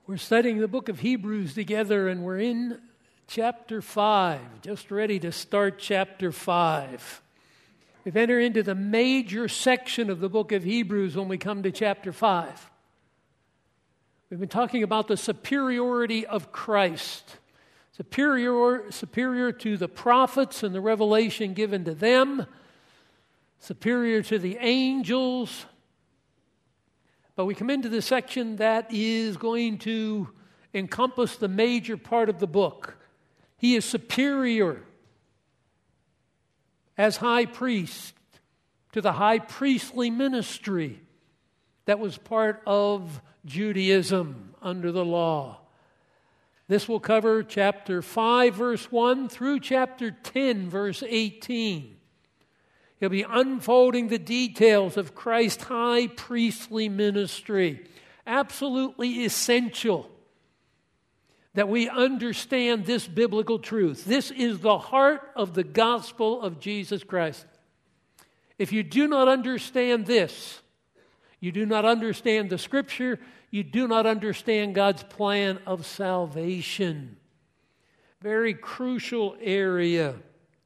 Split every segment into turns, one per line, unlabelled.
We're studying the book of Hebrews together, and we're in chapter 5, just ready to start chapter 5. We've entered into the major section of the book of Hebrews when we come to chapter 5. We've been talking about the superiority of Christ, superior to the prophets and the revelation given to them, superior to the angels. But we come into the section that is going to encompass the major part of the book. He is superior as high priest to the high priestly ministry that was part of Judaism under the law. This will cover chapter 5, verse 1 through chapter 10, verse 18. He'll be unfolding the details of Christ's high priestly ministry. Absolutely essential that we understand this biblical truth. This is the heart of the gospel of Jesus Christ. If you do not understand this, you do not understand the Scripture, you do not understand God's plan of salvation. Very crucial area.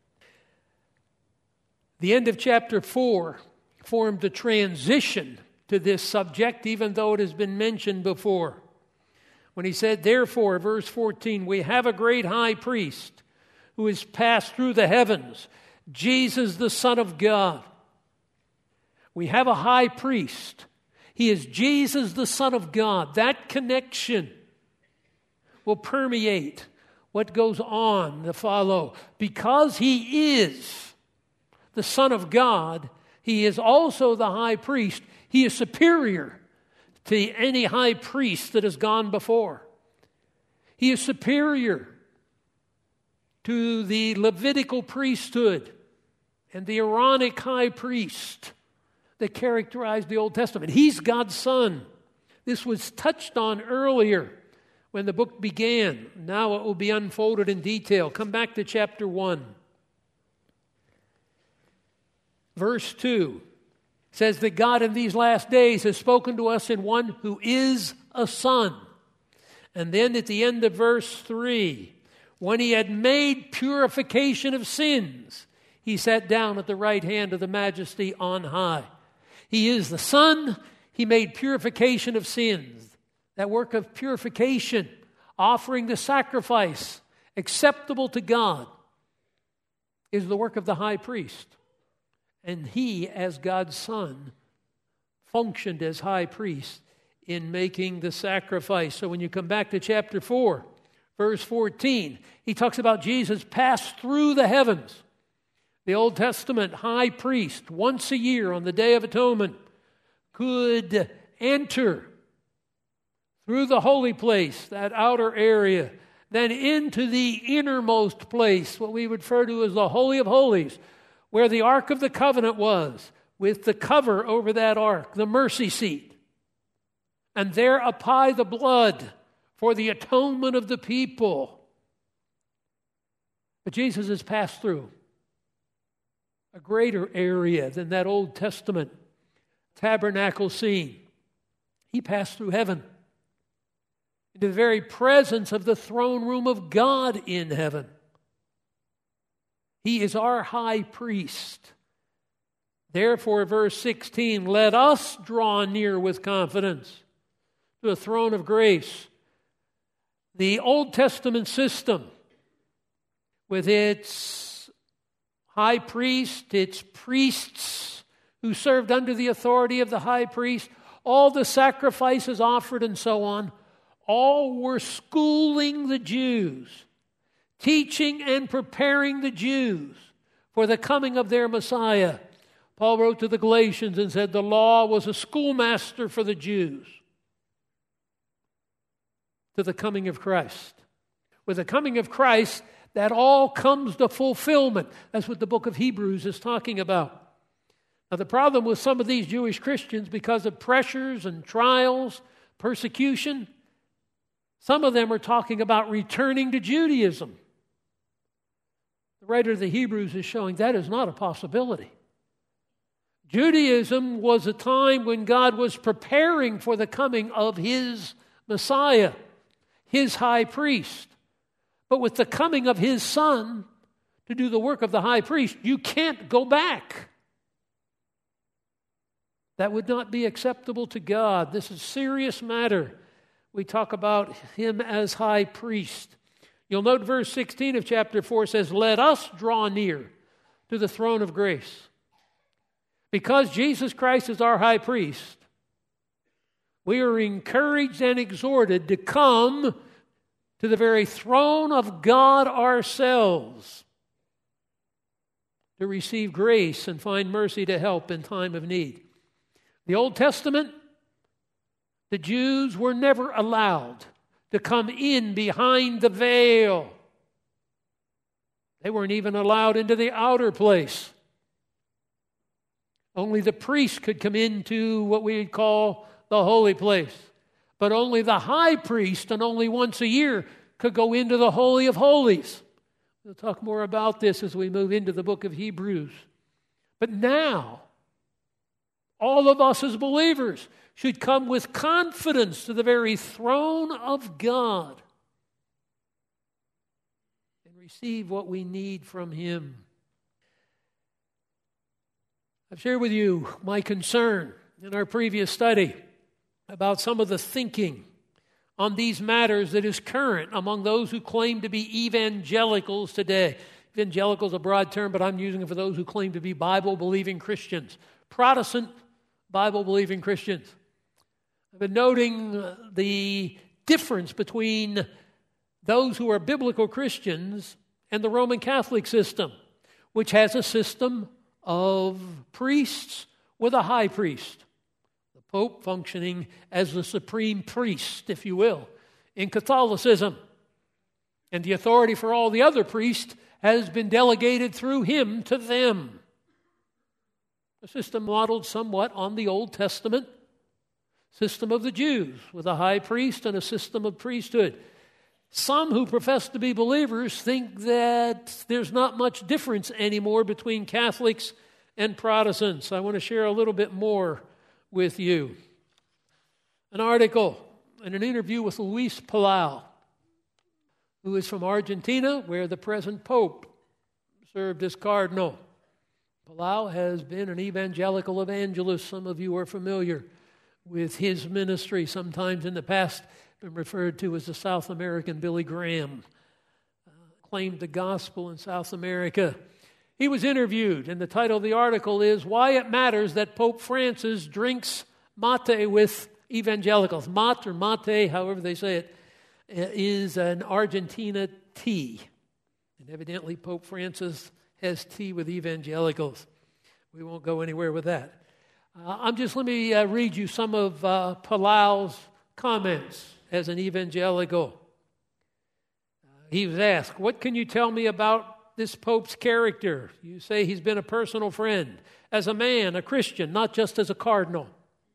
The end of chapter 4 formed a transition to this subject, even though it has been mentioned before. When he said, therefore, verse 14, we have a great high priest who has passed through the heavens, Jesus the Son of God. We have a high priest. He is Jesus the Son of God. That connection will permeate what goes on to follow. Because he is the Son of God, he is also the high priest. He is superior to any high priest that has gone before. He is superior to the Levitical priesthood and the Aaronic high priest that characterized the Old Testament. He's God's Son. This was touched on earlier when the book began. Now it will be unfolded in detail. Come back to chapter 1. Verse 2 says that God in these last days has spoken to us in one who is a Son. And then at the end of verse 3, when he had made purification of sins, he sat down at the right hand of the Majesty on high. He is the Son. He made purification of sins. That work of purification, offering the sacrifice acceptable to God, is the work of the high priest. And he, as God's Son, functioned as high priest in making the sacrifice. So when you come back to chapter 4, verse 14, he talks about Jesus passed through the heavens. The Old Testament high priest, once a year on the Day of Atonement, could enter through the holy place, that outer area, then into the innermost place, what we refer to as the Holy of Holies, where the Ark of the Covenant was, with the cover over that ark, the mercy seat. And there apply the blood for the atonement of the people. But Jesus has passed through a greater area than that Old Testament tabernacle scene. He passed through heaven, into the very presence of the throne room of God in heaven. He is our high priest. Therefore, verse 16, let us draw near with confidence to the throne of grace. The Old Testament system, with its high priest, its priests who served under the authority of the high priest, all the sacrifices offered and so on, all were schooling the Jews, teaching and preparing the Jews for the coming of their Messiah. Paul wrote to the Galatians and said the law was a schoolmaster for the Jews to the coming of Christ. With the coming of Christ, that all comes to fulfillment. That's what the book of Hebrews is talking about. Now, the problem with some of these Jewish Christians, because of pressures and trials, persecution, some of them are talking about returning to Judaism. The writer of the Hebrews is showing that is not a possibility. Judaism was a time when God was preparing for the coming of his Messiah. his high priest. But with the coming of his Son to do the work of the high priest, you can't go back. That would not be acceptable to God. This is a serious matter. We talk about him as high priest. You'll note verse 16 of chapter 4 says, "Let us draw near to the throne of grace." Because Jesus Christ is our high priest, we are encouraged and exhorted to come to the very throne of God ourselves to receive grace and find mercy to help in time of need. The Old Testament, the Jews were never allowed to come in behind the veil. They weren't even allowed into the outer place. Only the priest could come into what we would call the holy place. But only the high priest, and only once a year, could go into the Holy of Holies. We'll talk more about this as we move into the book of Hebrews. But now, all of us as believers should come with confidence to the very throne of God and receive what we need from him. I've shared with you my concern in our previous study about some of the thinking on these matters that is current among those who claim to be evangelicals today. Evangelical is a broad term, but I'm using it for those who claim to be Bible-believing Christians. Protestant Bible-believing Christians. I've been noting the difference between those who are biblical Christians and the Roman Catholic system, which has a system of priests with a high priest. The Pope functioning as the supreme priest, if you will, in Catholicism. And the authority for all the other priests has been delegated through him to them. A system modeled somewhat on the Old Testament system of the Jews, with a high priest and a system of priesthood. Some who profess to be believers think that there's not much difference anymore between Catholics and Protestants. I want to share a little bit more with you. An article and an interview with Luis Palau, who is from Argentina, where the present Pope served as cardinal. Palau has been an evangelical evangelist. Some of you are familiar with his ministry. Sometimes in the past been referred to as the South American Billy Graham. Claimed the gospel in South America. He was interviewed, and the title of the article is "Why It Matters That Pope Francis Drinks Mate with Evangelicals." Mate or mate, however they say it, is an Argentina tea. And evidently Pope Francis has tea with evangelicals. We won't go anywhere with that. Let me read you some of Palau's comments as an evangelical. He was asked, "What can you tell me about this Pope's character? You say he's been a personal friend, as a man, a Christian, not just as a cardinal."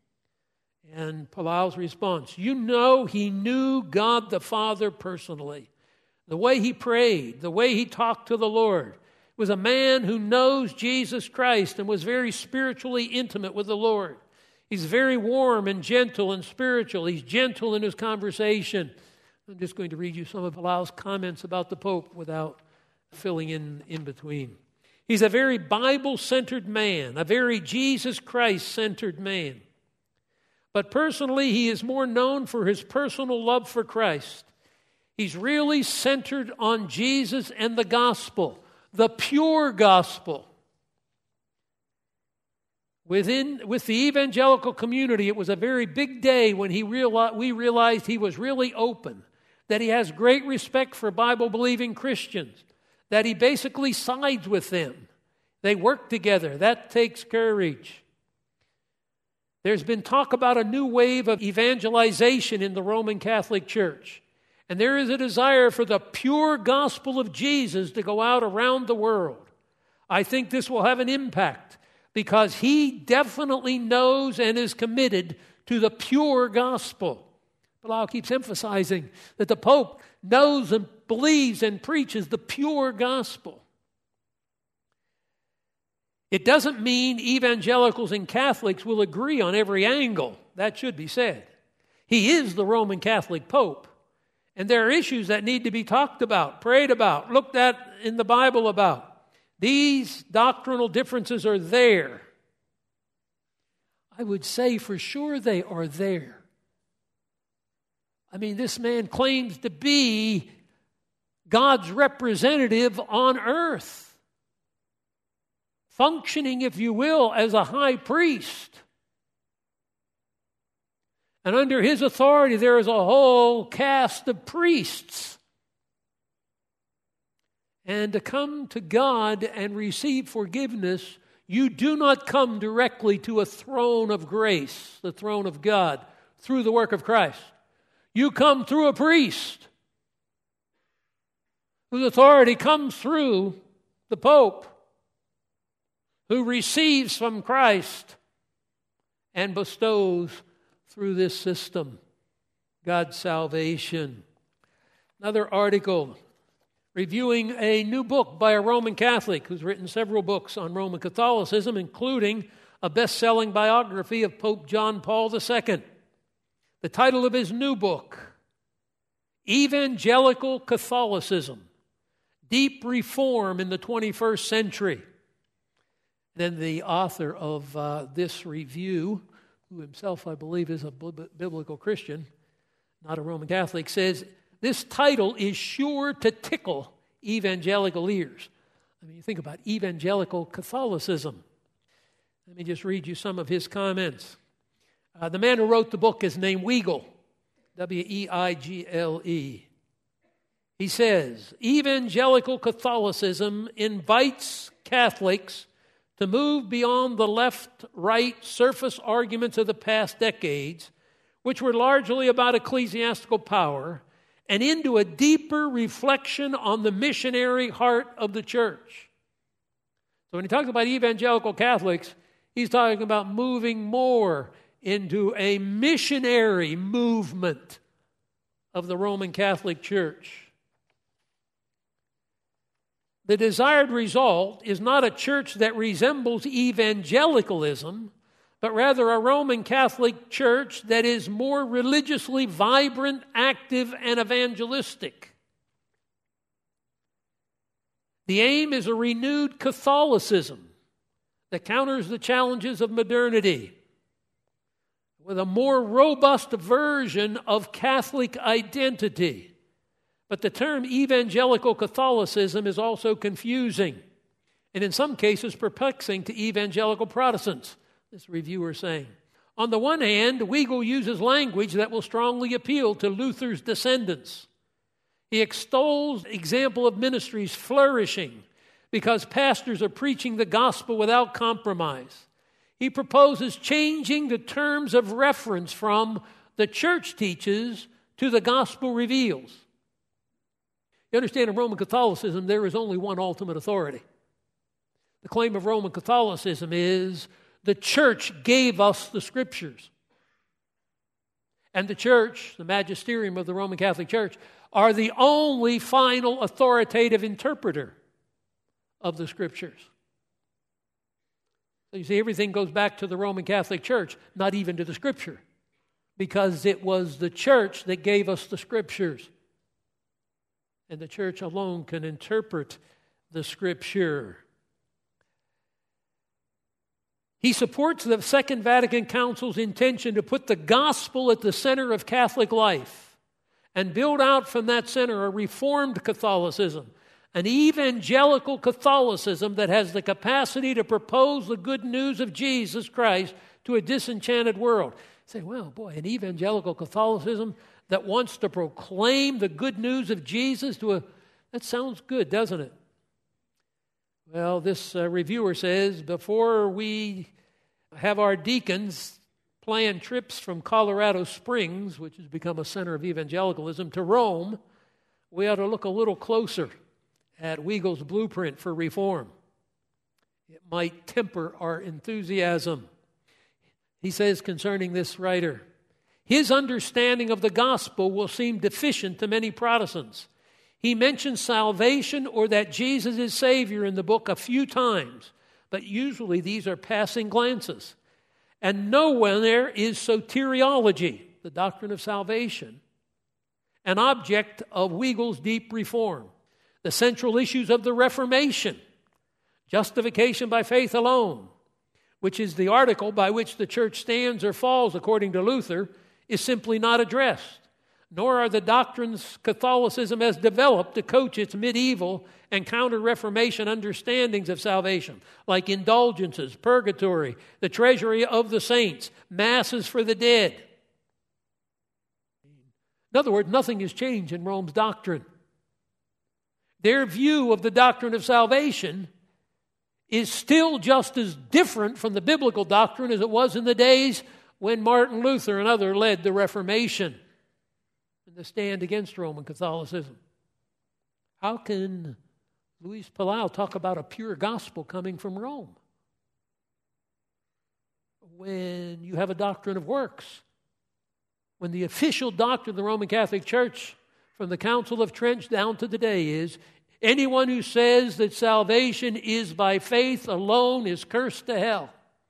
And Palau's response, "You know he knew God the Father personally. The way he prayed, the way he talked to the Lord. Was a man who knows Jesus Christ and was very spiritually intimate with the Lord. He's very warm and gentle and spiritual. He's gentle in his conversation." I'm just going to read you some of Palau's comments about the Pope without filling in between. He's a very Bible-centered man, a very Jesus Christ-centered man. But personally, he is more known for his personal love for Christ. He's really centered on Jesus and the gospel. The pure gospel. With the evangelical community, it was a very big day when we realized he was really open, that he has great respect for Bible-believing Christians, that he basically sides with them. They work together. That takes courage. There's been talk about a new wave of evangelization in the Roman Catholic Church. And there is a desire for the pure gospel of Jesus to go out around the world. I think this will have an impact because he definitely knows and is committed to the pure gospel. Palau keeps emphasizing that the Pope knows and believes and preaches the pure gospel. It doesn't mean evangelicals and Catholics will agree on every angle. That should be said. He is the Roman Catholic Pope. And there are issues that need to be talked about, prayed about, looked at in the Bible about. These doctrinal differences are there. I would say for sure they are there. I mean, this man claims to be God's representative on earth, functioning, if you will, as a high priest. And under his authority, there is a whole cast of priests. And to come to God and receive forgiveness, you do not come directly to a throne of grace, the throne of God, through the work of Christ. You come through a priest whose authority comes through the Pope, who receives from Christ and bestows through this system God's salvation. Another article reviewing a new book by a Roman Catholic who's written several books on Roman Catholicism, including a best-selling biography of Pope John Paul II. The title of his new book, Evangelical Catholicism, Deep Reform in the 21st Century. Then the author of this review, who himself, I believe, is a biblical Christian, not a Roman Catholic, says, this title is sure to tickle evangelical ears. I mean, you think about evangelical Catholicism. Let me just read you some of his comments. The man who wrote the book is named Weigel, W-E-I-G-L-E. He says, evangelical Catholicism invites Catholics to move beyond the left-right surface arguments of the past decades, which were largely about ecclesiastical power, and into a deeper reflection on the missionary heart of the church. So when he talks about evangelical Catholics, he's talking about moving more into a missionary movement of the Roman Catholic Church. The desired result is not a church that resembles evangelicalism, but rather a Roman Catholic Church that is more religiously vibrant, active, and evangelistic. The aim is a renewed Catholicism that counters the challenges of modernity with a more robust version of Catholic identity. But the term evangelical Catholicism is also confusing and in some cases perplexing to evangelical Protestants, this reviewer is saying. On the one hand, Weigel uses language that will strongly appeal to Luther's descendants. He extols the example of ministries flourishing because pastors are preaching the gospel without compromise. He proposes changing the terms of reference from the church teaches to the gospel reveals. You understand, in Roman Catholicism, there is only one ultimate authority. The claim of Roman Catholicism is the church gave us the scriptures. And the church, the magisterium of the Roman Catholic Church, are the only final authoritative interpreter of the scriptures. So you see, everything goes back to the Roman Catholic Church, not even to the scripture, because it was the church that gave us the scriptures. And the church alone can interpret the scripture. He supports the Second Vatican Council's intention to put the gospel at the center of Catholic life and build out from that center a reformed Catholicism, an evangelical Catholicism that has the capacity to propose the good news of Jesus Christ to a disenchanted world. You say, well, boy, an evangelical Catholicism that wants to proclaim the good news of Jesus that sounds good, doesn't it? Well, this reviewer says, before we have our deacons plan trips from Colorado Springs, which has become a center of evangelicalism, to Rome, we ought to look a little closer at Weigel's blueprint for reform. It might temper our enthusiasm. He says concerning this writer, his understanding of the gospel will seem deficient to many Protestants. He mentions salvation or that Jesus is Savior in the book a few times, but usually these are passing glances. And nowhere there is soteriology, the doctrine of salvation, an object of Weigel's deep reform. The central issues of the Reformation, justification by faith alone, which is the article by which the church stands or falls according to Luther, is simply not addressed, nor are the doctrines Catholicism has developed to coach its medieval and counter-Reformation understandings of salvation, like indulgences, purgatory, the treasury of the saints, masses for the dead. In other words, nothing has changed in Rome's doctrine. Their view of the doctrine of salvation is still just as different from the biblical doctrine as it was in the days when Martin Luther and others led the Reformation and the stand against Roman Catholicism. How can Luis Palau talk about a pure gospel coming from Rome when you have a doctrine of works? When the official doctrine of the Roman Catholic Church from the Council of Trent down to today is anyone who says that salvation is by faith alone is cursed to hell.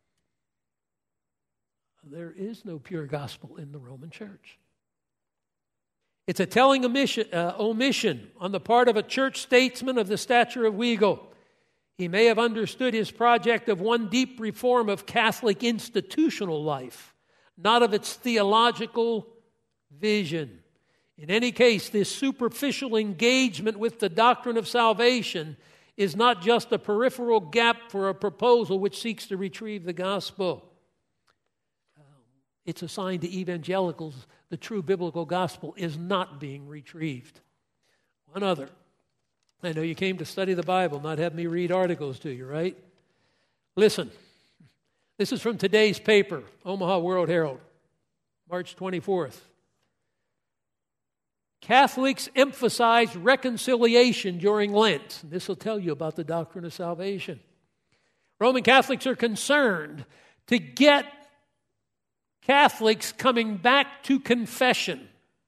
There is no pure gospel in the Roman Church. It's a telling omission on the part of a church statesman of the stature of Weigel. He may have understood his project of one deep reform of Catholic institutional life, not of its theological vision. In any case, this superficial engagement with the doctrine of salvation is not just a peripheral gap for a proposal which seeks to retrieve the gospel. It's a sign to evangelicals the true biblical gospel is not being retrieved. One other. I know you came to study the Bible, not have me read articles to you, right? Listen. This is from today's paper, Omaha World Herald, March 24th. Catholics emphasize reconciliation during Lent. This will tell you about the doctrine of salvation. Roman Catholics are concerned to get Catholics coming back to confession.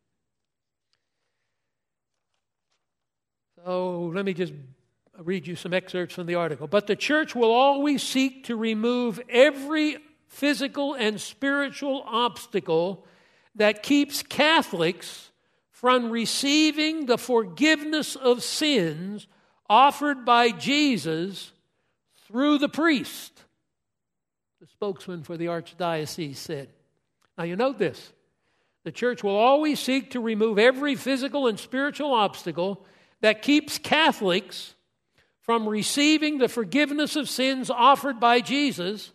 So let me just read you some excerpts from the article. But the church will always seek to remove every physical and spiritual obstacle that keeps Catholics from receiving the forgiveness of sins offered by Jesus through the priest, the spokesman for the archdiocese said. Now you note this. The church will always seek to remove every physical and spiritual obstacle that keeps Catholics from receiving the forgiveness of sins offered by Jesus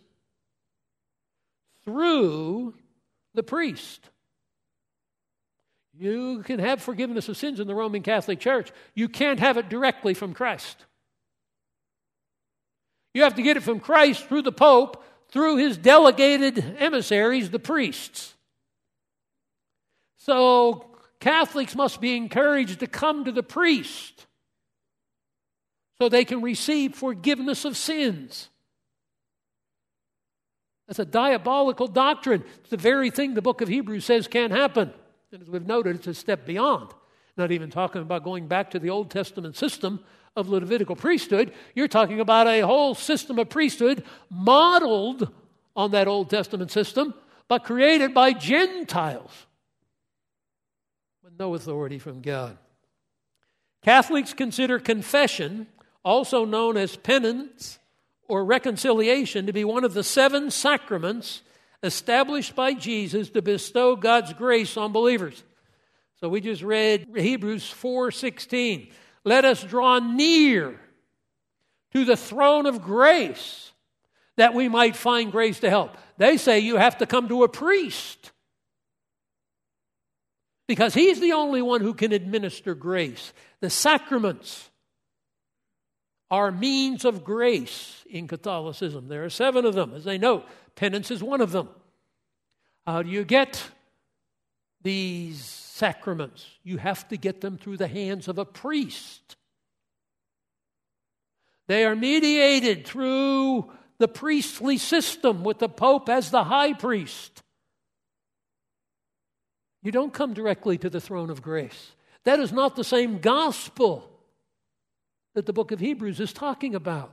through the priest. You can have forgiveness of sins in the Roman Catholic Church. You can't have it directly from Christ. You have to get it from Christ through the Pope, through his delegated emissaries, the priests. So Catholics must be encouraged to come to the priest so they can receive forgiveness of sins. That's a diabolical doctrine. It's the very thing the book of Hebrews says can't happen. And as we've noted, it's a step beyond. Not even talking about going back to the Old Testament system of Levitical priesthood. You're talking about a whole system of priesthood modeled on that Old Testament system, but created by Gentiles with no authority from God. Catholics consider confession, also known as penance or reconciliation, to be one of the 7 sacraments established by Jesus to bestow God's grace on believers. So we just read Hebrews 4:16. Let us draw near to the throne of grace that we might find grace to help. They say you have to come to a priest because he's the only one who can administer grace. The sacraments are means of grace in Catholicism. There are 7 of them, as they note. Penance is one of them. How do you get these sacraments? You have to get them through the hands of a priest. They are mediated through the priestly system with the Pope as the high priest. You don't come directly to the throne of grace. That is not the same gospel that the book of Hebrews is talking about.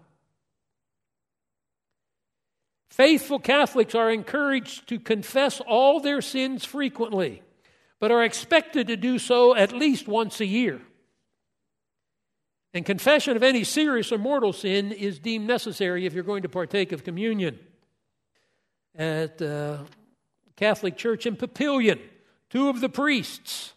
Faithful Catholics are encouraged to confess all their sins frequently, but are expected to do so at least once a year. And confession of any serious or mortal sin is deemed necessary if you're going to partake of communion. At Catholic Church in Papillion, 2 of the priests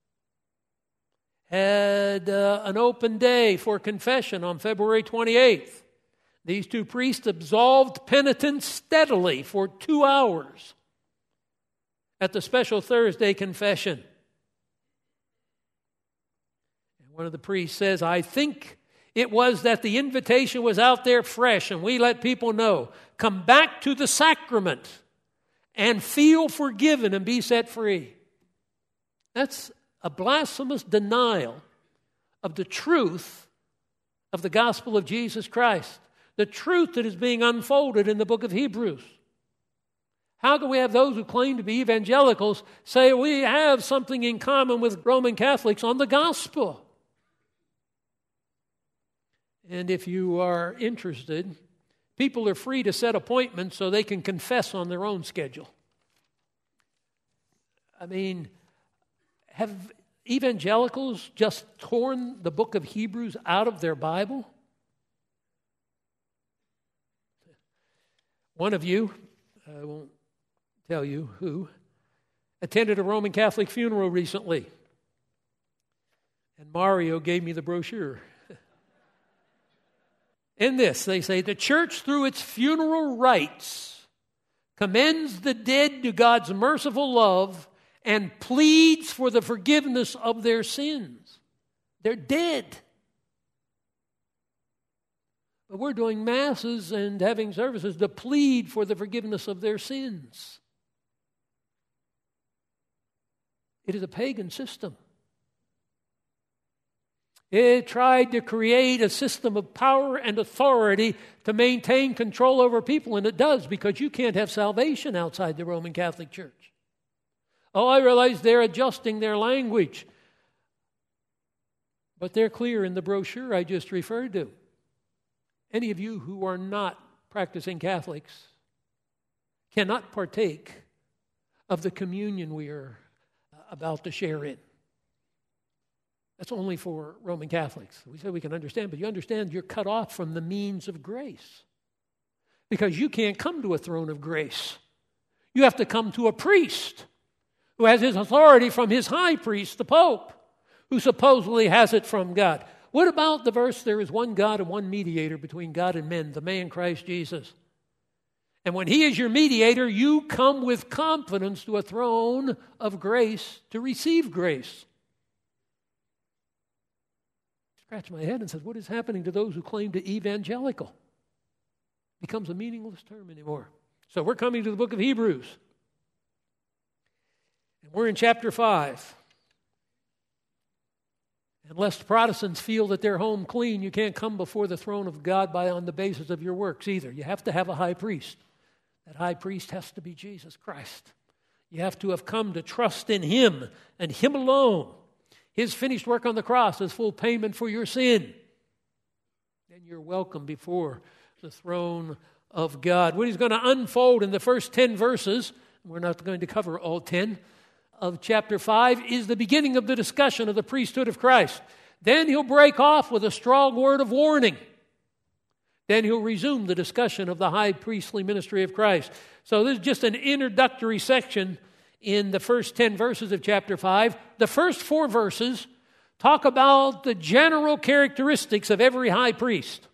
had an open day for confession on February 28th. These 2 priests absolved penitents steadily for 2 hours at the special Thursday confession. And one of the priests says, I think it was that the invitation was out there fresh, and we let people know, come back to the sacrament and feel forgiven and be set free. That's a blasphemous denial of the truth of the gospel of Jesus Christ, the truth that is being unfolded in the book of Hebrews. How can we have those who claim to be evangelicals say we have something in common with Roman Catholics on the gospel? And if you are interested, people are free to set appointments so they can confess on their own schedule. I mean, have evangelicals just torn the book of Hebrews out of their Bible? One of you, I won't tell you who, attended a Roman Catholic funeral recently. And Mario gave me the brochure. In this, they say, the church through its funeral rites commends the dead to God's merciful love and pleads for the forgiveness of their sins. They're dead. But we're doing masses and having services to plead for the forgiveness of their sins. It is a pagan system. It tried to create a system of power and authority to maintain control over people, and it does, because you can't have salvation outside the Roman Catholic Church. Oh, I realize they're adjusting their language, but they're clear in the brochure I just referred to. Any of you who are not practicing Catholics cannot partake of the communion we are about to share in. That's only for Roman Catholics. We say we can understand, but you understand you're cut off from the means of grace, because you can't come to a throne of grace. You have to come to a priest who has his authority from his high priest, the Pope, who supposedly has it from God. What about the verse, there is one God and one mediator between God and men, the man Christ Jesus? And when he is your mediator, you come with confidence to a throne of grace to receive grace. Scratch my head and says, what is happening to those who claim to evangelical? It becomes a meaningless term anymore. So we're coming to the book of Hebrews. And we're in chapter 5. And lest Protestants feel that they're home clean, you can't come before the throne of God on the basis of your works either. You have to have a high priest. That high priest has to be Jesus Christ. You have to have come to trust in him and him alone. His finished work on the cross is full payment for your sin. Then you're welcome before the throne of God. What he's going to unfold in the first 10 verses, we're not going to cover all 10, of chapter 5, is the beginning of the discussion of the priesthood of Christ. Then he'll break off with a strong word of warning. Then he'll resume the discussion of the high priestly ministry of Christ. So this is just an introductory section in the first 10 verses of chapter 5. The first 4 verses talk about the general characteristics of every high priest.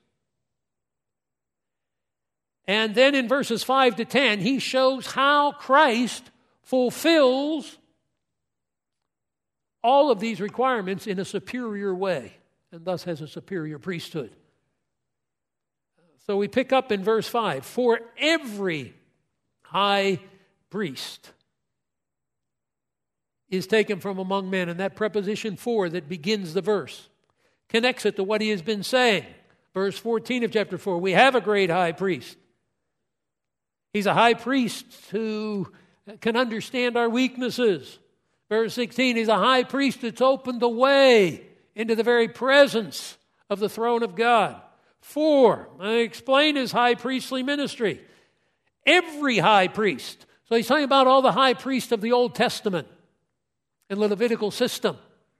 And then in verses 5 to 10, he shows how Christ fulfills all of these requirements in a superior way, and thus has a superior priesthood. So we pick up in verse 5. For every high priest is taken from among men. And that preposition for that begins the verse connects it to what he has been saying. Verse 14 of chapter 4, we have a great high priest. He's a high priest who can understand our weaknesses. Verse 16, he's a high priest that's opened the way into the very presence of the throne of God. 4, I explain his high priestly ministry. Every high priest. So he's talking about all the high priests of the Old Testament. in the Levitical system.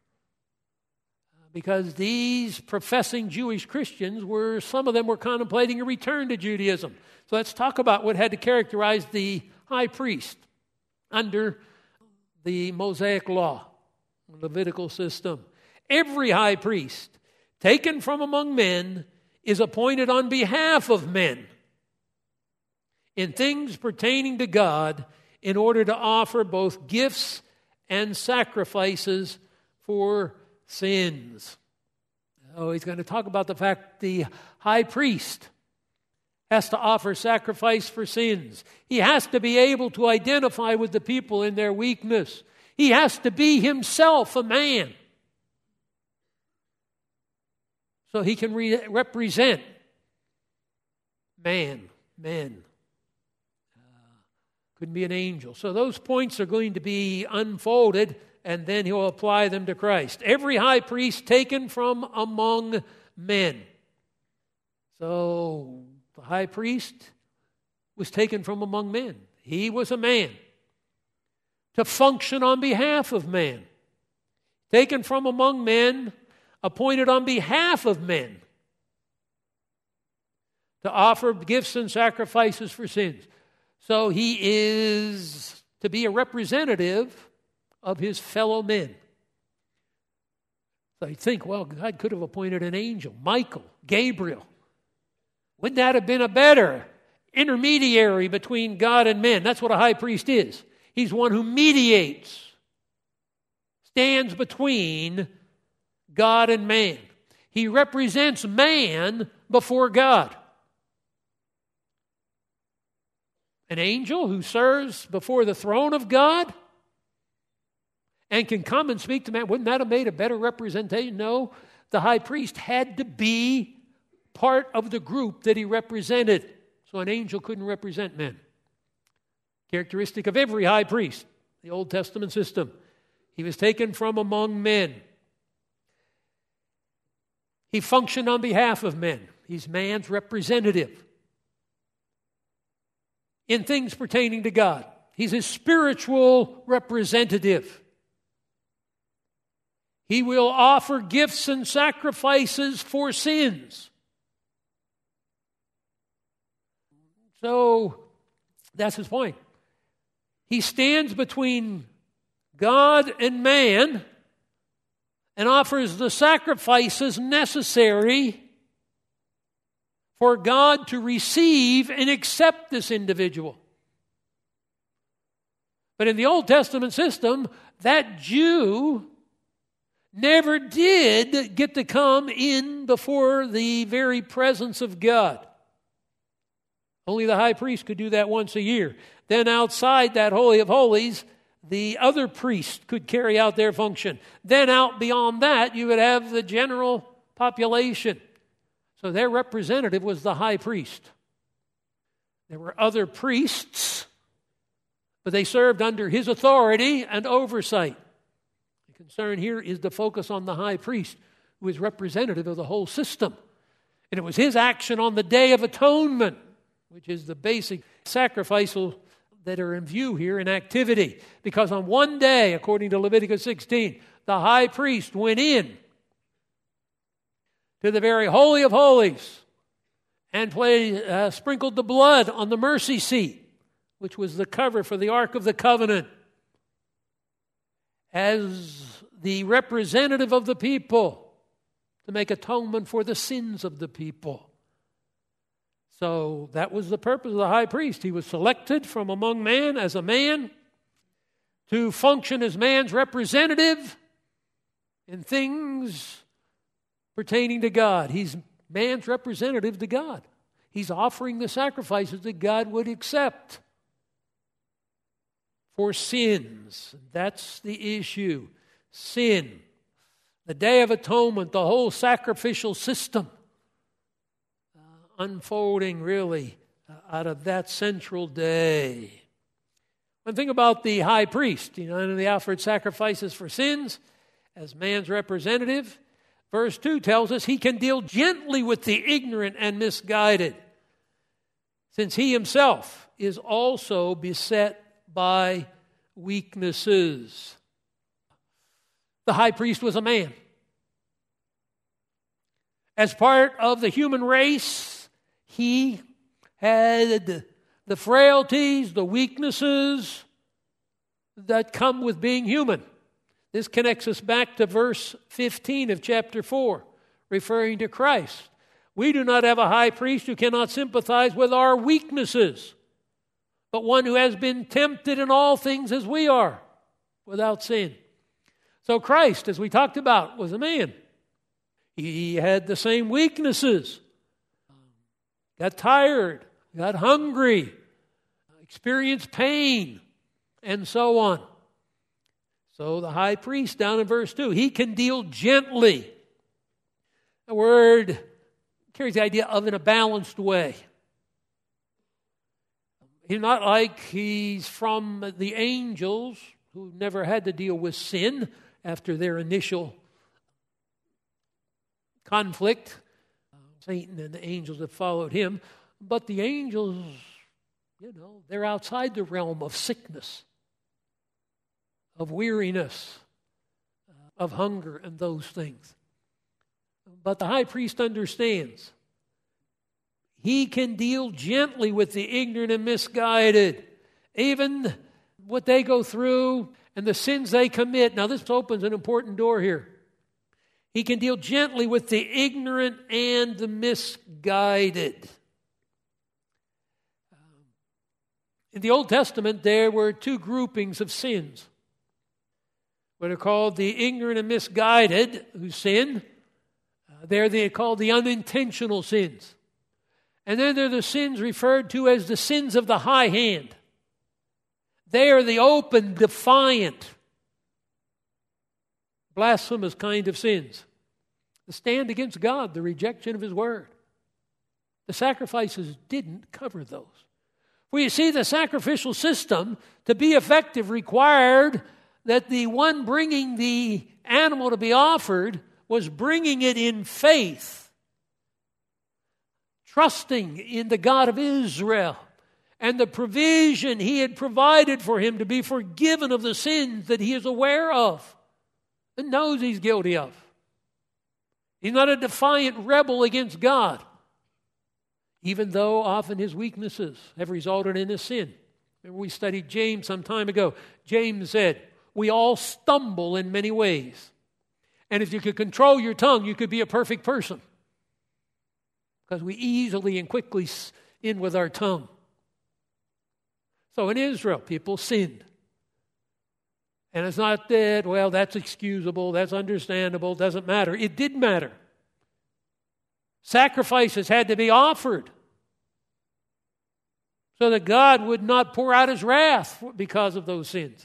Because these professing Jewish Christians some of them were contemplating a return to Judaism. So let's talk about what had to characterize the high priest under the Mosaic law, the Levitical system. Every high priest taken from among men is appointed on behalf of men in things pertaining to God in order to offer both gifts and sacrifices for sins. Oh, he's going to talk about the fact the high priest has to offer sacrifice for sins. He has to be able to identify with the people in their weakness. He has to be himself a man, so he can represent men. Couldn't be an angel. So those points are going to be unfolded, and then he'll apply them to Christ. Every high priest taken from among men. So the high priest was taken from among men. He was a man to function on behalf of man. Taken from among men, appointed on behalf of men to offer gifts and sacrifices for sins. So he is to be a representative of his fellow men. So you think, well, God could have appointed an angel, Michael, Gabriel. Wouldn't that have been a better intermediary between God and men? That's what a high priest is. He's one who mediates, stands between God and man. He represents man before God. An angel who serves before the throne of God and can come and speak to man. Wouldn't that have made a better representation? No, the high priest had to be part of the group that he represented. So an angel couldn't represent men. Characteristic of every high priest, the Old Testament system. He was taken from among men. He functioned on behalf of men. He's man's representative in things pertaining to God. He's his spiritual representative. He will offer gifts and sacrifices for sins. So that's his point. He stands between God and man and offers the sacrifices necessary for God to receive and accept this individual. But in the Old Testament system, that Jew never did get to come in before the very presence of God. Only the high priest could do that once a year. Then outside that Holy of Holies, the other priests could carry out their function. Then out beyond that, you would have the general population. So their representative was the high priest. There were other priests, but they served under his authority and oversight. The concern here is to focus on the high priest, who is representative of the whole system. And it was his action on the Day of Atonement, which is the basic sacrificial that are in view here in activity. Because on one day, according to Leviticus 16, the high priest went in to the very Holy of Holies and sprinkled the blood on the mercy seat, which was the cover for the Ark of the Covenant, as the representative of the people to make atonement for the sins of the people. So that was the purpose of the high priest. He was selected from among man as a man to function as man's representative in things pertaining to God. He's man's representative to God. He's offering the sacrifices that God would accept for sins. That's the issue. Sin. The Day of Atonement, the whole sacrificial system unfolding really out of that central day. One thing about the high priest, and they offered sacrifices for sins as man's representative. Verse 2 tells us he can deal gently with the ignorant and misguided, since he himself is also beset by weaknesses. the high priest was a man. As part of the human race, he had the frailties, the weaknesses that come with being human. This connects us back to verse 15 of chapter 4, referring to Christ. We do not have a high priest who cannot sympathize with our weaknesses, but one who has been tempted in all things as we are, without sin. So Christ, as we talked about, was a man. He had the same weaknesses. Got tired, got hungry, experienced pain, and so on. So the high priest, down in verse 2, he can deal gently. The word carries the idea of in a balanced way. He's not like he's from the angels who never had to deal with sin after their initial conflict. Satan and the angels that followed him. But the angels, they're outside the realm of sickness, of weariness, of hunger, and those things. But the high priest understands. He can deal gently with the ignorant and misguided, even what they go through and the sins they commit. Now, this opens an important door here. He can deal gently with the ignorant and the misguided. In the Old Testament, there were two groupings of sins. What are called the ignorant and misguided who sin. They're called the unintentional sins. And then there are the sins referred to as the sins of the high hand. They are the open, defiant, blasphemous kind of sins. The stand against God, the rejection of His Word. The sacrifices didn't cover those. Well, you see, the sacrificial system, to be effective, required that the one bringing the animal to be offered was bringing it in faith, trusting in the God of Israel and the provision He had provided for him to be forgiven of the sins that he is aware of and knows he's guilty of. He's not a defiant rebel against God, even though often his weaknesses have resulted in his sin. Remember, we studied James some time ago. James said, we all stumble in many ways. And if you could control your tongue, you could be a perfect person. Because we easily and quickly sin with our tongue. So in Israel, people sinned. And it's not that, well, that's excusable, that's understandable, doesn't matter. It did matter. Sacrifices had to be offered so that God would not pour out His wrath because of those sins.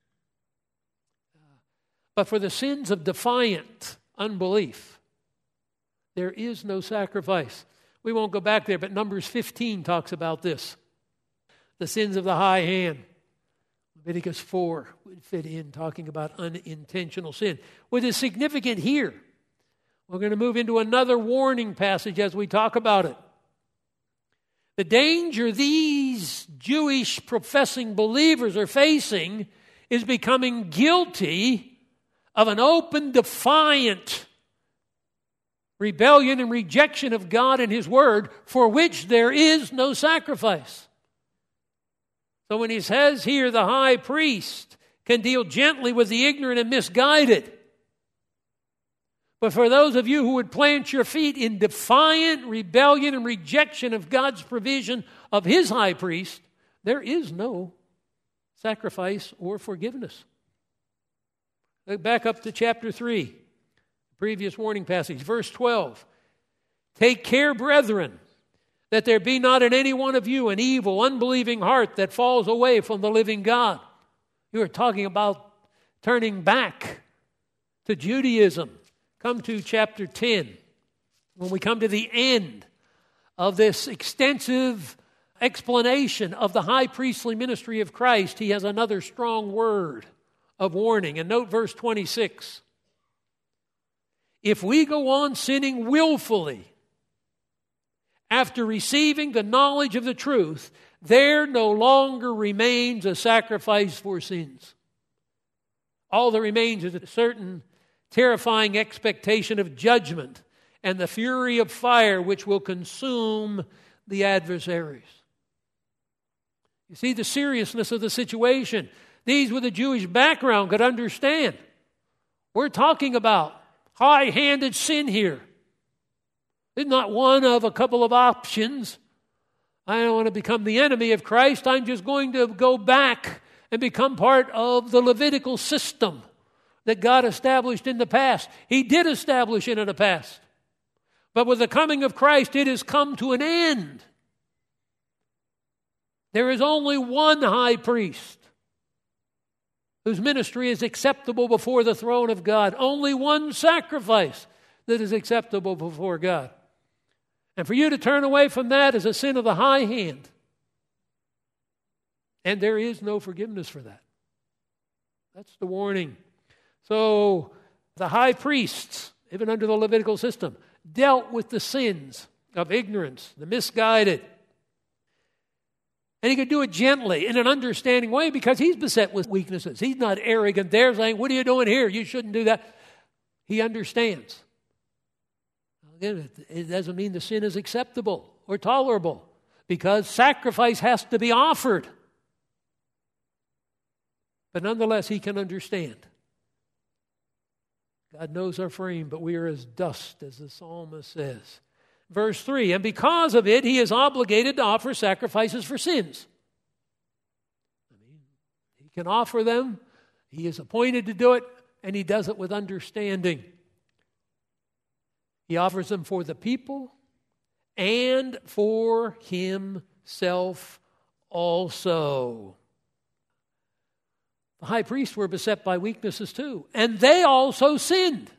But for the sins of defiant unbelief, there is no sacrifice. We won't go back there, but Numbers 15 talks about this. The sins of the high hand. Leviticus 4 would fit in, talking about unintentional sin. What is significant here, we're going to move into another warning passage as we talk about it. The danger these Jewish professing believers are facing is becoming guilty of an open, defiant rebellion and rejection of God and His Word, for which there is no sacrifice. So when he says here the high priest can deal gently with the ignorant and misguided, but for those of you who would plant your feet in defiant rebellion and rejection of God's provision of His high priest, there is no sacrifice or forgiveness. Look back up to chapter 3, the previous warning passage, verse 12. Take care, brethren, that there be not in any one of you an evil, unbelieving heart that falls away from the living God. You are talking about turning back to Judaism. Come to chapter 10. When we come to the end of this extensive explanation of the high priestly ministry of Christ, he has another strong word of warning. And note verse 26. If we go on sinning willfully, after receiving the knowledge of the truth, there no longer remains a sacrifice for sins, All that remains is a certain terrifying expectation of judgment and the fury of fire which will consume the adversaries. You see the seriousness of the situation. These with a Jewish background could understand. We're talking about high-handed sin here. It's not one of a couple of options. I don't want to become the enemy of Christ. I'm just going to go back and become part of the Levitical system that God established in the past. He did establish it in the past. But with the coming of Christ, it has come to an end. There is only one high priest whose ministry is acceptable before the throne of God. Only one sacrifice that is acceptable before God. And for you to turn away from that is a sin of the high hand. And there is no forgiveness for that. That's the warning. So the high priests, even under the Levitical system, dealt with the sins of ignorance, the misguided. And he could do it gently, in an understanding way, because he's beset with weaknesses. He's not arrogant there saying, what are you doing here? You shouldn't do that. He understands. Again, it doesn't mean the sin is acceptable or tolerable, because sacrifice has to be offered. But nonetheless, he can understand. God knows our frame, but we are as dust, as the psalmist says. Verse 3, and because of it, he is obligated to offer sacrifices for sins. He can offer them. He is appointed to do it, and he does it with understanding. He offers them for the people and for himself also. The high priests were beset by weaknesses too, and they also sinned.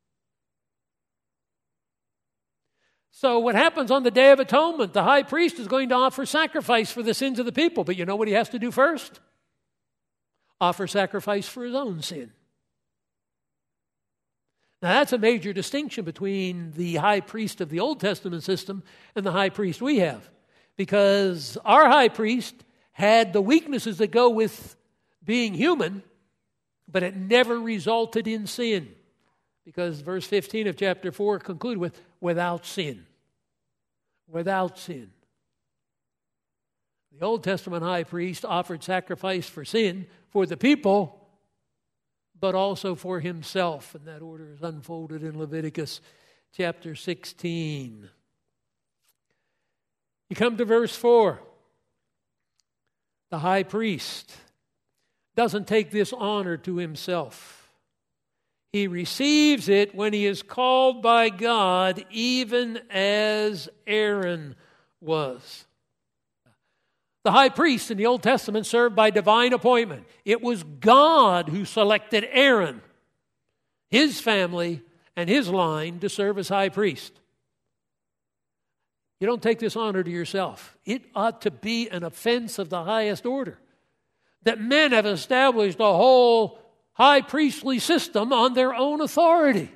So what happens on the Day of Atonement? The high priest is going to offer sacrifice for the sins of the people, but you know what he has to do first? Offer sacrifice for his own sin. Now that's a major distinction between the high priest of the Old Testament system and the high priest we have, because our high priest had the weaknesses that go with being human, but it never resulted in sin. Because verse 15 of chapter 4 concluded with, without sin. Without sin. The Old Testament high priest offered sacrifice for sin for the people, but also for himself. And that order is unfolded in Leviticus chapter 16. You come to verse 4. The high priest doesn't take this honor to himself. He receives it when he is called by God, even as Aaron was. The high priest in the Old Testament served by divine appointment. It was God who selected Aaron, his family, and his line to serve as high priest. You don't take this honor to yourself. It ought to be an offense of the highest order that men have established a whole high priestly system on their own authority.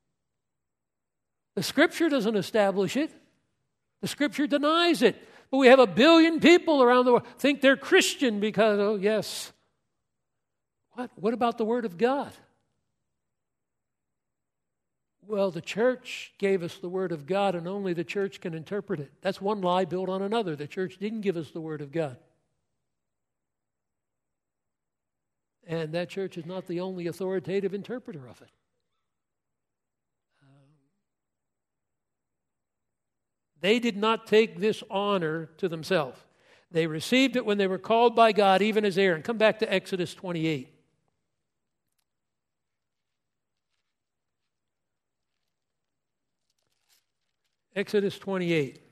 The Scripture doesn't establish it. The Scripture denies it. But we have 1 billion people around the world think they're Christian because, oh yes. What about the Word of God? Well, the church gave us the Word of God, and only the church can interpret it. That's one lie built on another. The church didn't give us the Word of God. And that church is not the only authoritative interpreter of it. They did not take this honor to themselves. They received it when they were called by God, even as Aaron. Come back to Exodus 28. Exodus 28.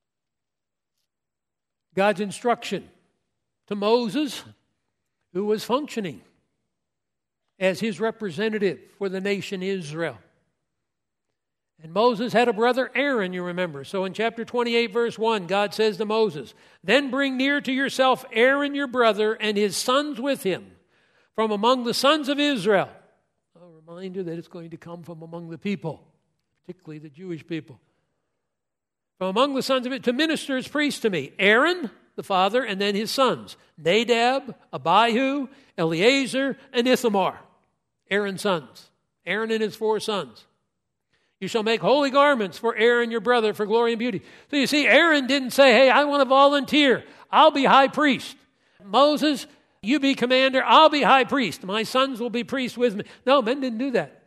God's instruction to Moses, who was functioning as his representative for the nation Israel. And Moses had a brother Aaron, you remember. So in chapter 28, verse 1, God says to Moses, "Then bring near to yourself Aaron your brother and his sons with him from among the sons of Israel." A reminder that it's going to come from among the people, particularly the Jewish people. "From among the sons of it to minister as priests to me. Aaron, the father, and then his sons, Nadab, Abihu, Eleazar, and Ithamar." Aaron's sons. Aaron and his 4 sons. You shall make holy garments for Aaron your brother for glory and beauty. So you see, Aaron didn't say, hey, I want to volunteer. I'll be high priest. Moses, you be commander. I'll be high priest. My sons will be priests with me. No, men didn't do that.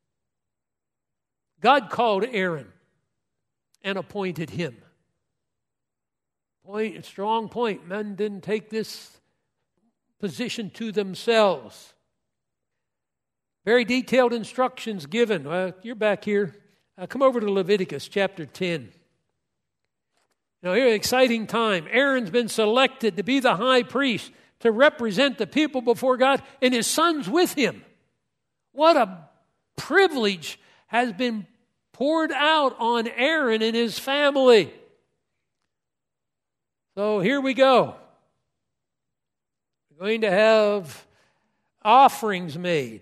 God called Aaron and appointed him. Strong point. Men didn't take this position to themselves. Very detailed instructions given. You're back here. Come over to Leviticus chapter 10. Now, here, an exciting time. Aaron's been selected to be the high priest, to represent the people before God, and his son's with him. What a privilege has been poured out on Aaron and his family. So here we go. We're going to have offerings made.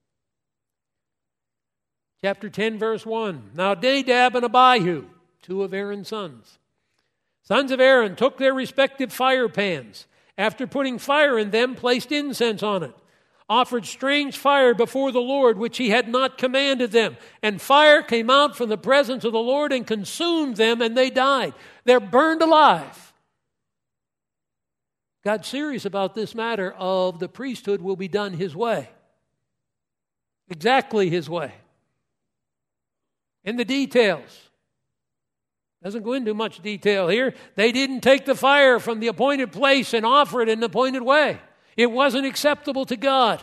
Chapter 10, verse 1. Now Nadab and Abihu, 2 of Aaron's sons. Sons of Aaron took their respective fire pans. After putting fire in them, placed incense on it. Offered strange fire before the Lord, which he had not commanded them. And fire came out from the presence of the Lord and consumed them, and they died. They're burned alive. God's serious about this matter of the priesthood will be done his way. Exactly his way. In the details. Doesn't go into much detail here. They didn't take the fire from the appointed place and offer it in the appointed way. It wasn't acceptable to God.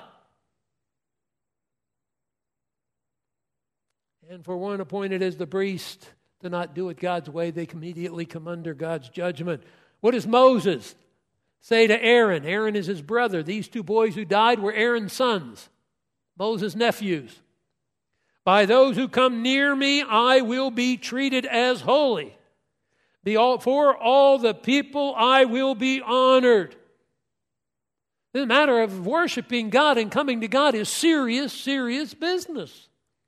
And for one appointed as the priest to not do it God's way, they immediately come under God's judgment. What does Moses say to Aaron? Aaron is his brother. These 2 boys who died were Aaron's sons, Moses' nephews. By those who come near me, I will be treated as holy. For all the people, I will be honored. The matter of worshiping God and coming to God is serious, serious business.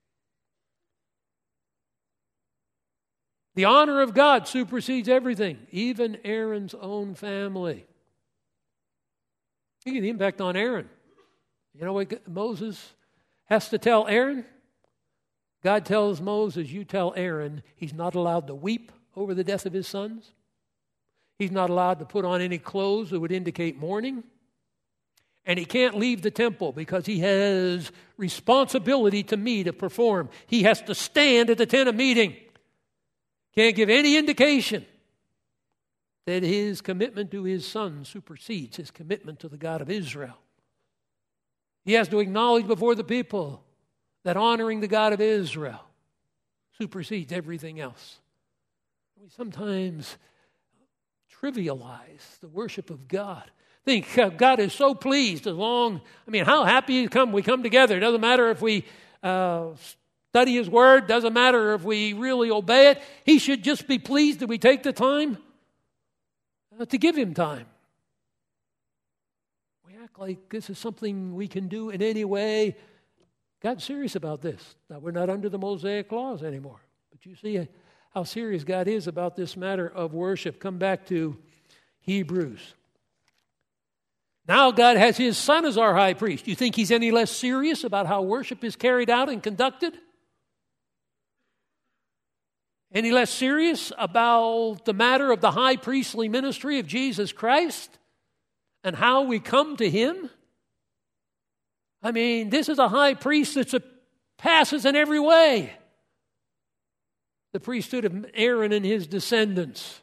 The honor of God supersedes everything, even Aaron's own family. Look at the impact on Aaron. You know what Moses has to tell Aaron? God tells Moses, you tell Aaron he's not allowed to weep over the death of his sons. He's not allowed to put on any clothes that would indicate mourning. And he can't leave the temple because he has responsibility to me to perform. He has to stand at the tent of meeting. Can't give any indication that his commitment to his son supersedes his commitment to the God of Israel. He has to acknowledge before the people that honoring the God of Israel supersedes everything else. We sometimes trivialize the worship of God. Think God is so pleased how happy we come together. It doesn't matter if we study His Word. Doesn't matter if we really obey it. He should just be pleased that we take the time to give Him time. We act like this is something we can do in any way. God's serious about this. Now, we're not under the Mosaic laws anymore. But you see how serious God is about this matter of worship. Come back to Hebrews. Now God has His Son as our high priest. You think He's any less serious about how worship is carried out and conducted? Any less serious about the matter of the high priestly ministry of Jesus Christ and how we come to Him? This is a high priest that surpasses in every way the priesthood of Aaron and his descendants.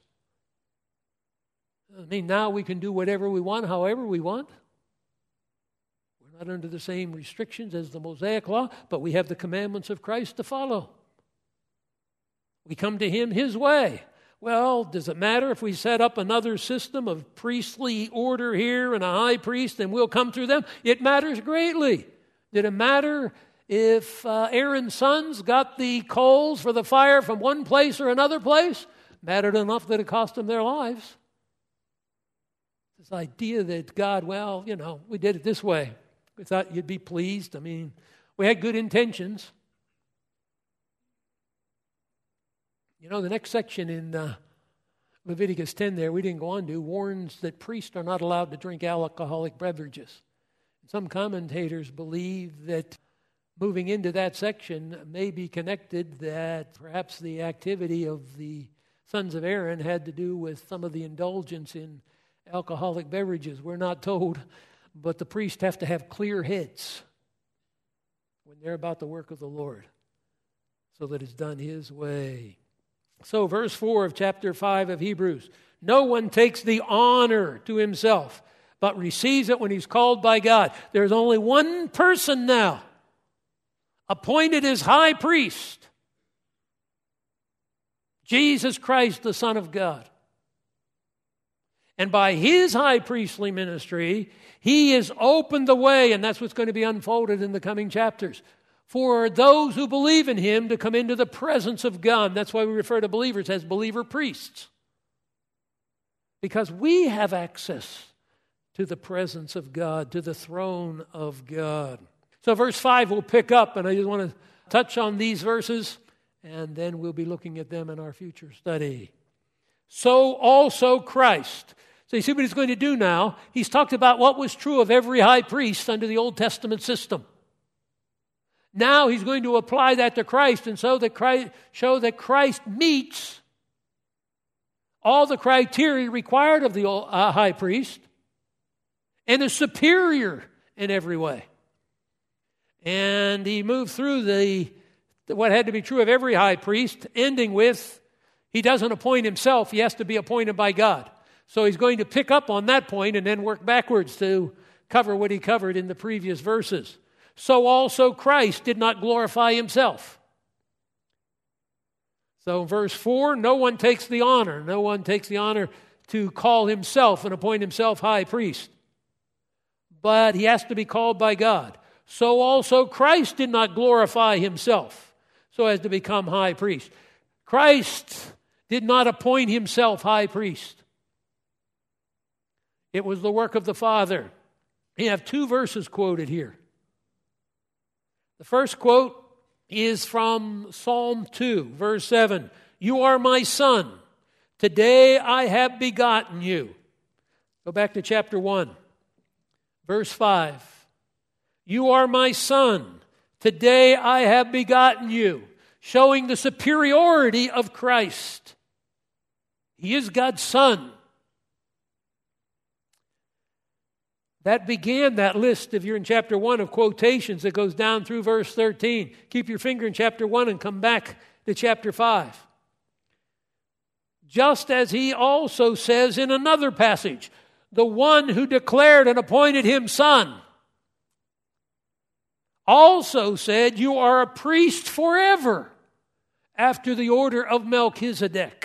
Now we can do whatever we want, however we want. We're not under the same restrictions as the Mosaic law, but we have the commandments of Christ to follow. We come to Him His way. Well, does it matter if we set up another system of priestly order here and a high priest and we'll come through them? It matters greatly. Did it matter if Aaron's sons got the coals for the fire from one place or another place? Mattered enough that it cost them their lives. This idea that God, we did it this way. We thought you'd be pleased. We had good intentions. The next section in Leviticus 10 there, we didn't go on to, warns that priests are not allowed to drink alcoholic beverages. Some commentators believe that moving into that section may be connected that perhaps the activity of the sons of Aaron had to do with some of the indulgence in alcoholic beverages. We're not told, but the priests have to have clear heads when they're about the work of the Lord, so that it's done His way. So verse 4 of chapter 5 of Hebrews, no one takes the honor to himself, but receives it when he's called by God. There's only one person now appointed as high priest, Jesus Christ, the Son of God. And by His high priestly ministry, He has opened the way, and that's what's going to be unfolded in the coming chapters, for those who believe in Him to come into the presence of God. That's why we refer to believers as believer priests, because we have access to the presence of God, to the throne of God. So verse 5 will pick up, and I just want to touch on these verses, and then we'll be looking at them in our future study. So also Christ. So you see what He's going to do now? He's talked about what was true of every high priest under the Old Testament system. Now He's going to apply that to Christ, and show that Christ meets all the criteria required of the high priest and is superior in every way. And He moved through what had to be true of every high priest, ending with He doesn't appoint Himself, He has to be appointed by God. So He's going to pick up on that point and then work backwards to cover what He covered in the previous verses. So also Christ did not glorify Himself. So in verse 4, no one takes the honor. No one takes the honor to call himself and appoint himself high priest. But he has to be called by God. So also Christ did not glorify Himself so as to become high priest. Christ did not appoint Himself high priest. It was the work of the Father. You have two verses quoted here. The first quote is from Psalm 2, verse 7. You are my son. Today I have begotten you. Go back to chapter 1, verse 5. You are my son. Today I have begotten you. Showing the superiority of Christ. He is God's Son. That began that list, if you're in chapter 1, of quotations that goes down through verse 13. Keep your finger in chapter 1 and come back to chapter 5. Just as He also says in another passage, the one who declared and appointed Him Son also said, you are a priest forever after the order of Melchizedek.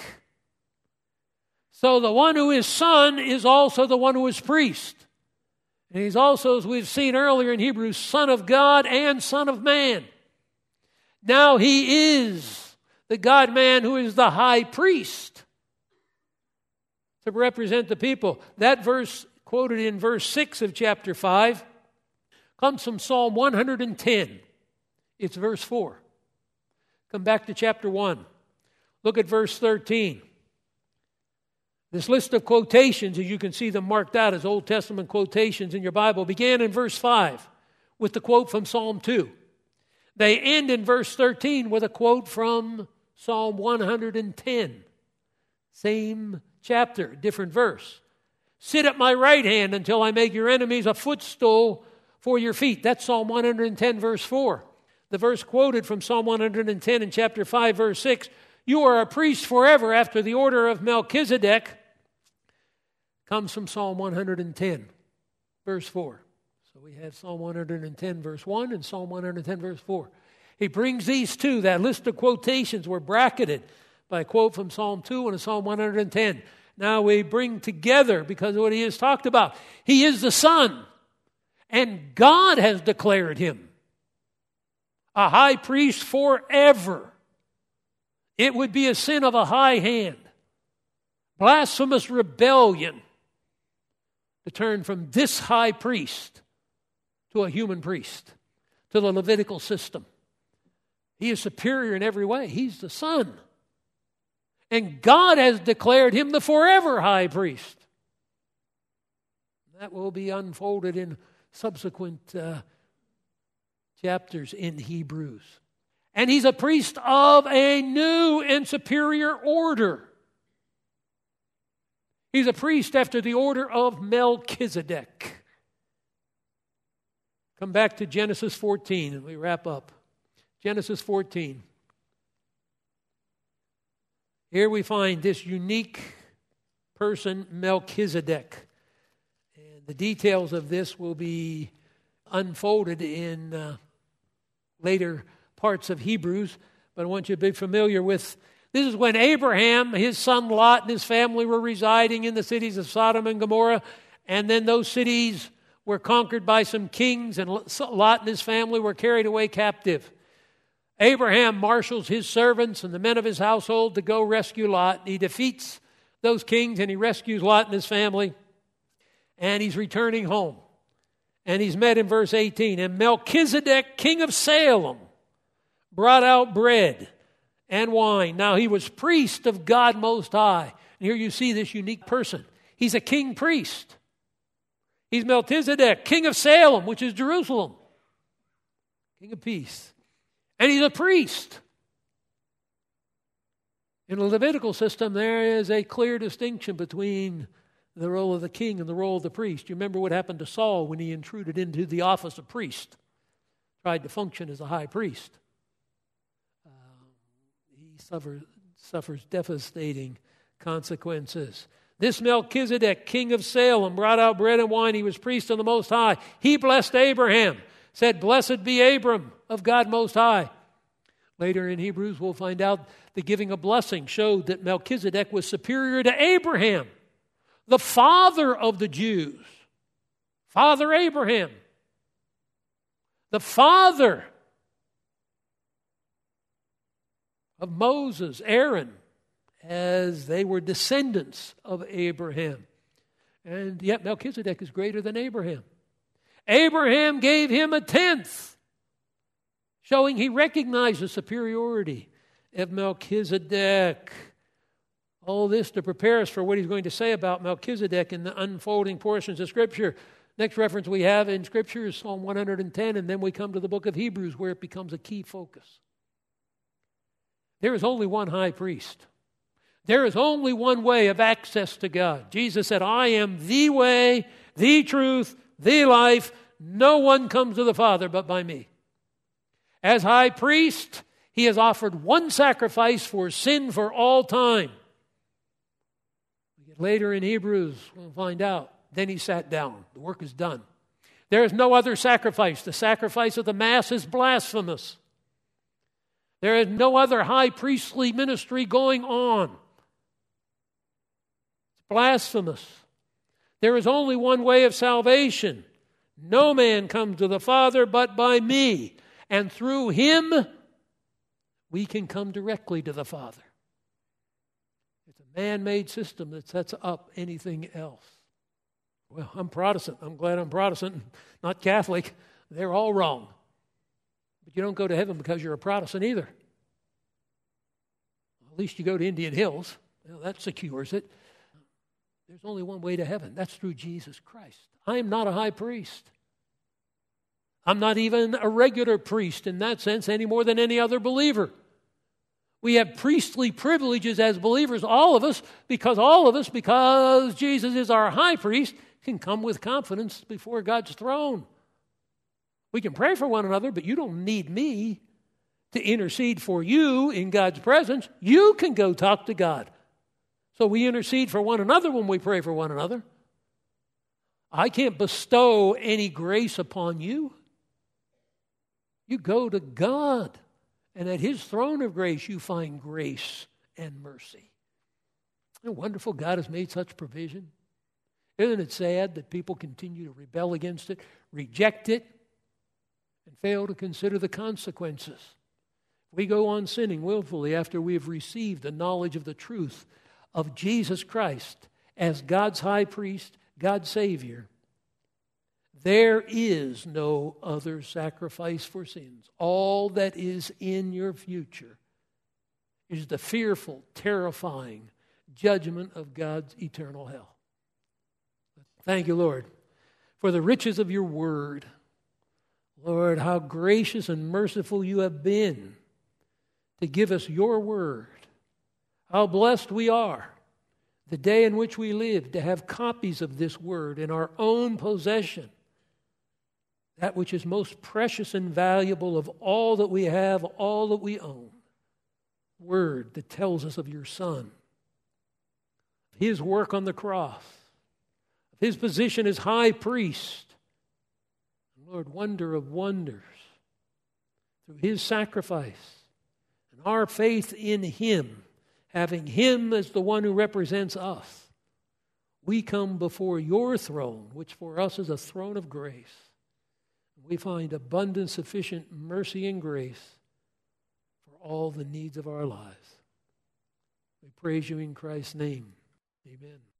So the one who is Son is also the one who is priest. And He's also, as we've seen earlier in Hebrews, Son of God and Son of Man. Now He is the God-man who is the high priest to represent the people. That verse quoted in verse 6 of chapter 5 comes from Psalm 110. It's verse 4. Come back to chapter 1. Look at verse 13. This list of quotations, as you can see them marked out as Old Testament quotations in your Bible, began in verse 5 with the quote from Psalm 2. They end in verse 13 with a quote from Psalm 110. Same chapter, different verse. Sit at my right hand until I make your enemies a footstool for your feet. That's Psalm 110, verse 4. The verse quoted from Psalm 110 in chapter 5, verse 6, you are a priest forever after the order of Melchizedek, comes from Psalm 110, verse 4. So we have Psalm 110, verse 1 and Psalm 110, verse 4. He brings these two. That list of quotations were bracketed by a quote from Psalm 2 and a Psalm 110. Now we bring together, because of what he has talked about. He is the Son, and God has declared Him a high priest forever. It would be a sin of a high hand, blasphemous rebellion, to turn from this high priest to a human priest, to the Levitical system. He is superior in every way. He's the Son. And God has declared Him the forever high priest. That will be unfolded in subsequent chapters in Hebrews. And he's a priest of a new and superior order. He's a priest after the order of Melchizedek. Come back to Genesis 14 and we wrap up. Genesis 14. Here we find this unique person, Melchizedek. And the details of this will be unfolded in later parts of Hebrews. But I want you to be familiar with, this is when Abraham, his son Lot, and his family were residing in the cities of Sodom and Gomorrah. And then those cities were conquered by some kings, and Lot and his family were carried away captive. Abraham marshals his servants and the men of his household to go rescue Lot. He defeats those kings and he rescues Lot and his family. And he's returning home. And he's met in verse 18. And Melchizedek, king of Salem, brought out bread and wine. Now he was priest of God Most High. And here you see this unique person. He's a king priest. He's Melchizedek, king of Salem, which is Jerusalem. King of peace. And he's a priest. In the Levitical system, there is a clear distinction between the role of the king and the role of the priest. You remember what happened to Saul when he intruded into the office of priest, tried to function as a high priest. He suffers devastating consequences. This Melchizedek, king of Salem, brought out bread and wine. He was priest of the Most High. He blessed Abraham, said, "Blessed be Abram of God Most High." Later in Hebrews, we'll find out the giving of blessing showed that Melchizedek was superior to Abraham, the father of the Jews. Father Abraham. The father of Moses, Aaron, as they were descendants of Abraham. And yet Melchizedek is greater than Abraham. Abraham gave him a tenth, showing he recognized the superiority of Melchizedek. All this to prepare us for what he's going to say about Melchizedek in the unfolding portions of Scripture. Next reference we have in Scripture is Psalm 110, and then we come to the book of Hebrews where it becomes a key focus. There is only one high priest. There is only one way of access to God. Jesus said, "I am the way, the truth, the life. No one comes to the Father but by me." As high priest, he has offered one sacrifice for sin for all time. Later in Hebrews, we'll find out. Then he sat down. The work is done. There is no other sacrifice. The sacrifice of the Mass is blasphemous. There is no other high priestly ministry going on. It's blasphemous. There is only one way of salvation. No man comes to the Father but by me. And through him, we can come directly to the Father. It's a man-made system that sets up anything else. Well, I'm Protestant. I'm glad I'm Protestant, not Catholic. They're all wrong. But you don't go to heaven because you're a Protestant either. At least you go to Indian Hills. Well, that secures it. There's only one way to heaven. That's through Jesus Christ. I am not a high priest. I'm not even a regular priest in that sense any more than any other believer. We have priestly privileges as believers, all of us, because Jesus is our high priest, can come with confidence before God's throne. We can pray for one another, but you don't need me to intercede for you in God's presence. You can go talk to God. So we intercede for one another when we pray for one another. I can't bestow any grace upon you. You go to God, and at his throne of grace you find grace and mercy. Isn't it wonderful God has made such provision? Isn't it sad that people continue to rebel against it, reject it, and fail to consider the consequences? We go on sinning willfully after we have received the knowledge of the truth of Jesus Christ as God's high priest, God's Savior. There is no other sacrifice for sins. All that is in your future is the fearful, terrifying judgment of God's eternal hell. Thank you, Lord, for the riches of your word. Lord, how gracious and merciful you have been to give us your word. How blessed we are, the day in which we live, to have copies of this word in our own possession. That which is most precious and valuable of all that we have, all that we own. Word that tells us of your Son, his work on the cross, his position as high priest. Lord, wonder of wonders, through his sacrifice and our faith in him, having him as the one who represents us, we come before your throne, which for us is a throne of grace. We find abundant, sufficient mercy and grace for all the needs of our lives. We praise you in Christ's name. Amen.